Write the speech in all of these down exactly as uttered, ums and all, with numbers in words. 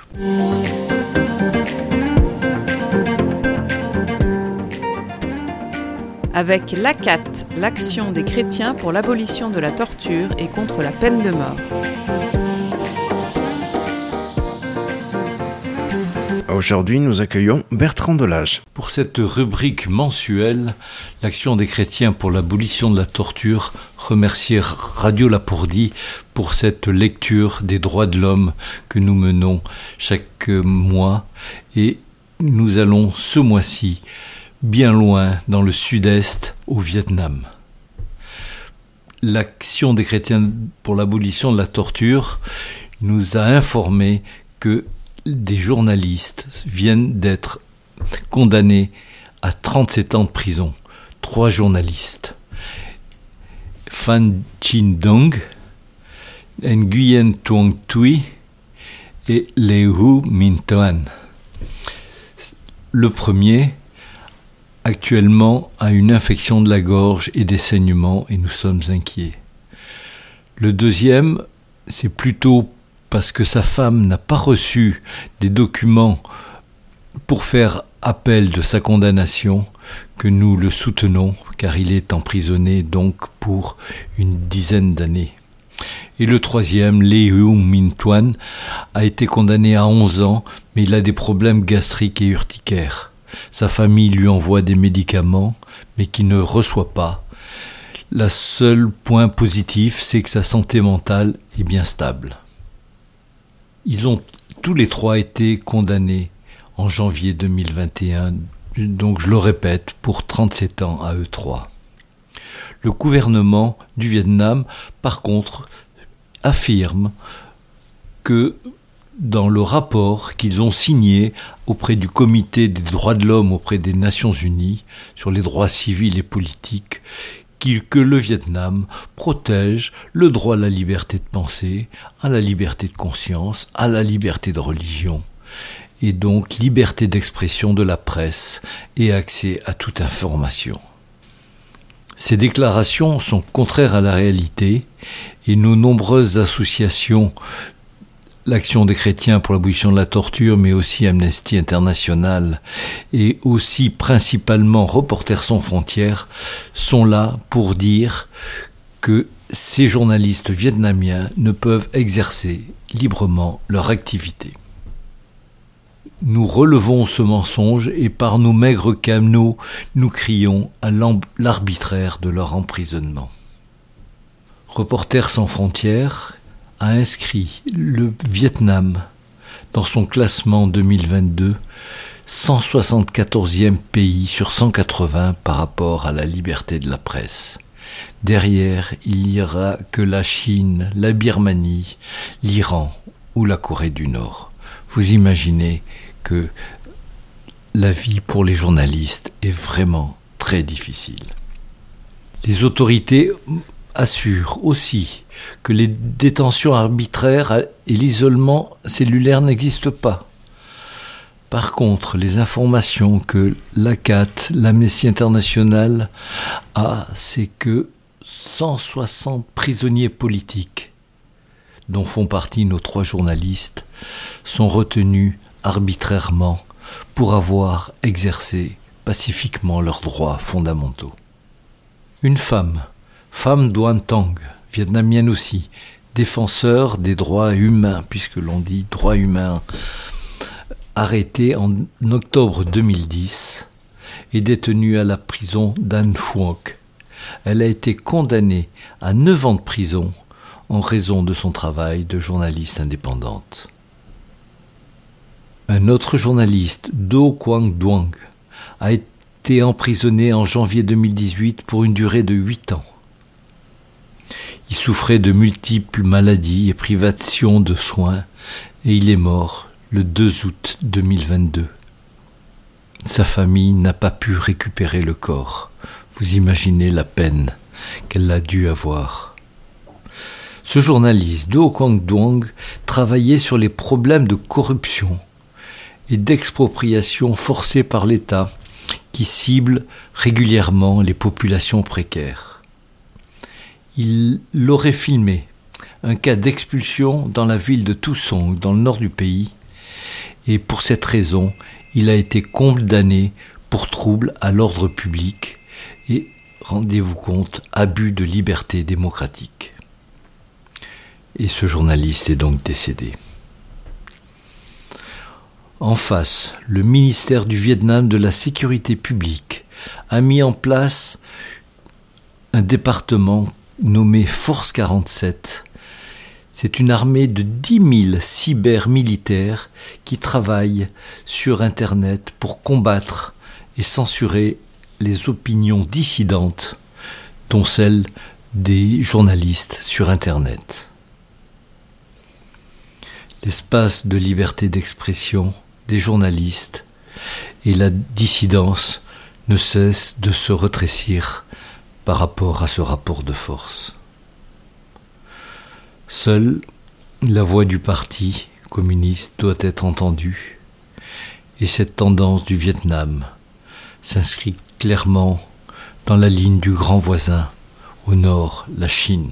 Avec l'A C A T, l'Action des chrétiens pour l'abolition de la torture et contre la peine de mort. Aujourd'hui, nous accueillons Bertrand Delage. Pour cette rubrique mensuelle, l'Action des chrétiens pour l'abolition de la torture remercie Radio Lapourdie pour cette lecture des droits de l'homme que nous menons chaque mois. Et nous allons ce mois-ci bien loin dans le sud-est, au Vietnam. L'Action des chrétiens pour l'abolition de la torture nous a informé que des journalistes viennent d'être condamnés à trente-sept ans de prison. Trois journalistes. Phan Chin Dong, Nguyen Tuong Thuy et Le Hu Minh Toan. Le premier, actuellement, a une infection de la gorge et des saignements et nous sommes inquiets. Le deuxième, c'est plutôt parce que sa femme n'a pas reçu des documents pour faire appel de sa condamnation que nous le soutenons, car il est emprisonné donc pour une dizaine d'années. Et le troisième, Le Hu Minh Toan, a été condamné à onze ans, mais il a des problèmes gastriques et urticaires. Sa famille lui envoie des médicaments, mais qu'il ne reçoit pas. Le seul point positif, c'est que sa santé mentale est bien stable. Ils ont tous les trois été condamnés en janvier deux mille vingt et un, donc je le répète, pour trente-sept ans à eux trois. Le gouvernement du Vietnam, par contre, affirme que dans le rapport qu'ils ont signé auprès du Comité des droits de l'homme auprès des Nations Unies sur les droits civils et politiques, que le Vietnam protège le droit à la liberté de pensée, à la liberté de conscience, à la liberté de religion, et donc liberté d'expression de la presse et accès à toute information. Ces déclarations sont contraires à la réalité et nos nombreuses associations, l'Action des chrétiens pour l'abolition de la torture, mais aussi Amnesty International et aussi principalement Reporters sans frontières, sont là pour dire que ces journalistes vietnamiens ne peuvent exercer librement leur activité. Nous relevons ce mensonge et par nos maigres canaux, nous crions à l'arbitraire de leur emprisonnement. Reporters sans frontières a inscrit le Vietnam dans son classement deux mille vingt-deux, cent soixante-quatorzième pays sur cent quatre-vingts par rapport à la liberté de la presse. Derrière, il n'y aura que la Chine, la Birmanie, l'Iran ou la Corée du Nord. Vous imaginez que la vie pour les journalistes est vraiment très difficile. Les autorités assure aussi que les détentions arbitraires et l'isolement cellulaire n'existent pas. Par contre, les informations que l'A C A T, l'Amnesty International, a, c'est que cent soixante prisonniers politiques, dont font partie nos trois journalistes, sont retenus arbitrairement pour avoir exercé pacifiquement leurs droits fondamentaux. Une femme, Pham Doan Tong, vietnamienne aussi, défenseur des droits humains, puisque l'on dit droits humains, arrêtée en octobre deux mille dix et détenue à la prison d'An Phuoc. Elle a été condamnée à neuf ans de prison en raison de son travail de journaliste indépendante. Un autre journaliste, Do Quang Duong, a été emprisonné en janvier deux mille dix-huit pour une durée de huit ans. Il souffrait de multiples maladies et privations de soins et il est mort le deux août deux mille vingt-deux. Sa famille n'a pas pu récupérer le corps. Vous imaginez la peine qu'elle a dû avoir. Ce journaliste, Do Quang Duong, travaillait sur les problèmes de corruption et d'expropriation forcée par l'État qui cible régulièrement les populations précaires. Il l'aurait filmé, un cas d'expulsion dans la ville de Tou Song, dans le nord du pays, et pour cette raison, il a été condamné pour trouble à l'ordre public et, rendez-vous compte, abus de liberté démocratique. Et ce journaliste est donc décédé. En face, le ministère du Vietnam de la Sécurité publique a mis en place un département nommé Force quarante-sept. C'est une armée de dix mille cybermilitaires qui travaillent sur Internet pour combattre et censurer les opinions dissidentes, dont celles des journalistes sur Internet. L'espace de liberté d'expression des journalistes et la dissidence ne cessent de se rétrécir par rapport à ce rapport de force. Seule la voix du parti communiste doit être entendue, et cette tendance du Vietnam s'inscrit clairement dans la ligne du grand voisin, au nord, la Chine.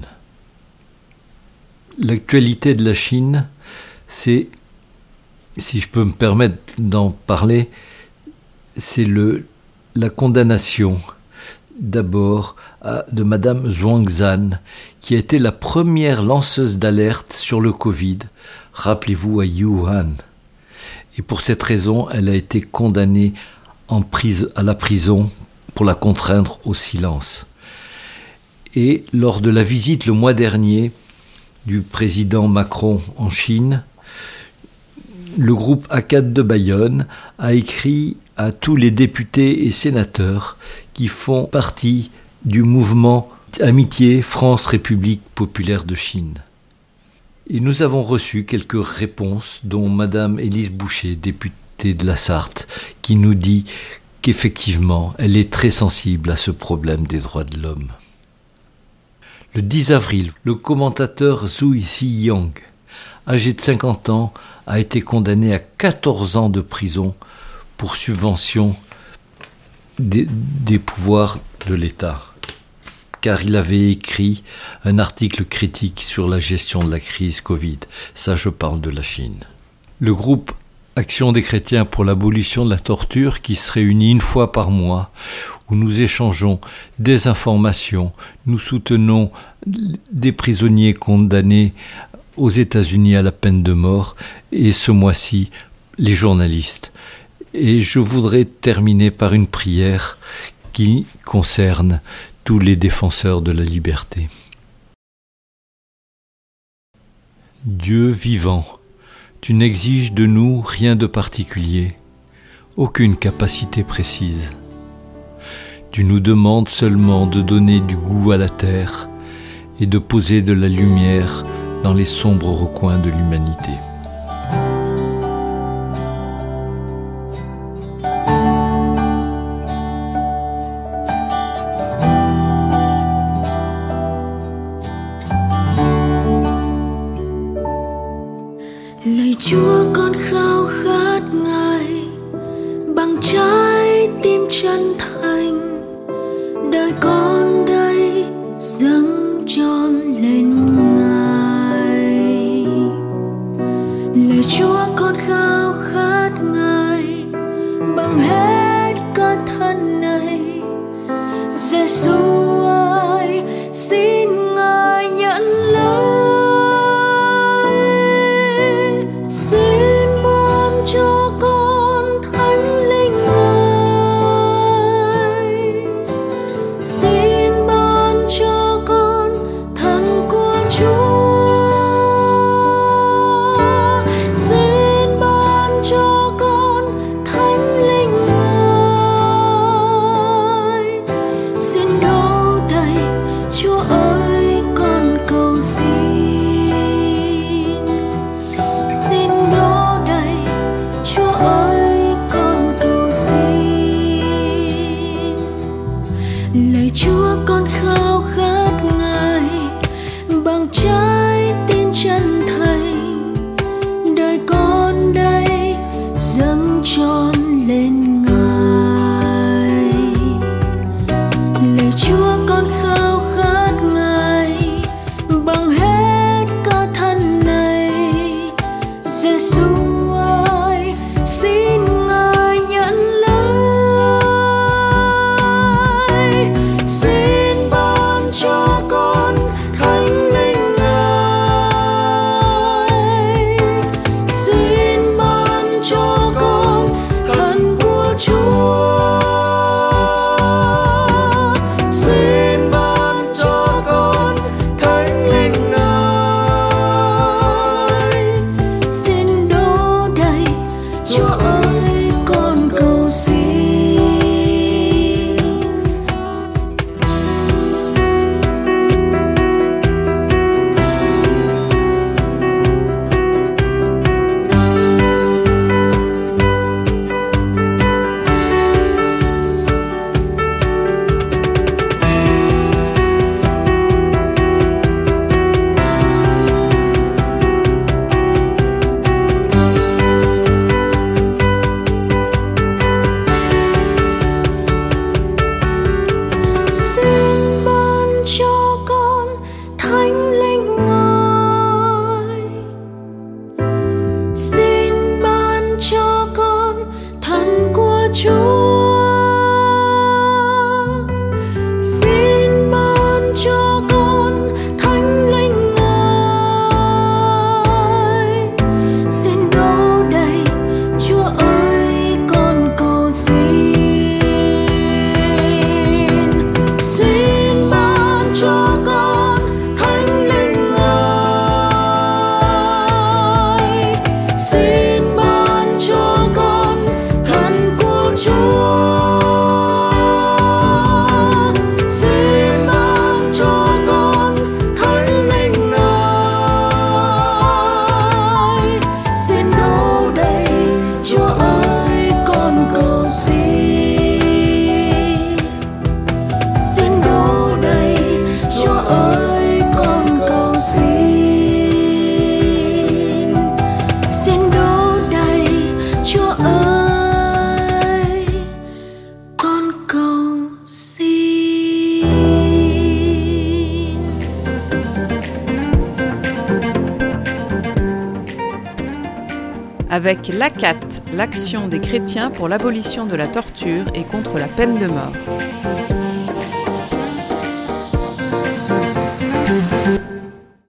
L'actualité de la Chine, c'est, si je peux me permettre d'en parler, c'est le, la condamnation d'abord à, de Madame Zhuangzhan, qui a été la première lanceuse d'alerte sur le Covid, rappelez-vous, à Wuhan. Et pour cette raison, elle a été condamnée en prise, à la prison pour la contraindre au silence. Et lors de la visite le mois dernier du président Macron en Chine, le groupe A quatre de Bayonne a écrit à tous les députés et sénateurs qui font partie du mouvement Amitié France-République populaire de Chine. Et nous avons reçu quelques réponses, dont Madame Élise Boucher, députée de la Sarthe, qui nous dit qu'effectivement, elle est très sensible à ce problème des droits de l'homme. Le dix avril, le commentateur Zhu Ziyang, âgé de cinquante ans, a été condamné à quatorze ans de prison pour subvention des, des pouvoirs de l'État, car il avait écrit un article critique sur la gestion de la crise Covid. Ça, je parle de la Chine. Le groupe Action des chrétiens pour l'abolition de la torture, qui se réunit une fois par mois, où nous échangeons des informations, nous soutenons des prisonniers condamnés aux États-Unis à la peine de mort, et ce mois-ci, les journalistes. Et je voudrais terminer par une prière qui concerne tous les défenseurs de la liberté. Dieu vivant, tu n'exiges de nous rien de particulier, aucune capacité précise. Tu nous demandes seulement de donner du goût à la terre et de poser de la lumière dans les sombres recoins de l'humanité. Lạy Chúa, con khao khát Ngài bằng trái tim chân thành, đời con đây dâng trọn lên Ngài. Lạy Chúa, con khao khát Ngài bằng hết cơ thân này. Giêsu ơi, xin Ngài nhận lấy. Xin ban cho con thánh linh Ngài, avec l'A C A T, l'Action des chrétiens pour l'abolition de la torture et contre la peine de mort.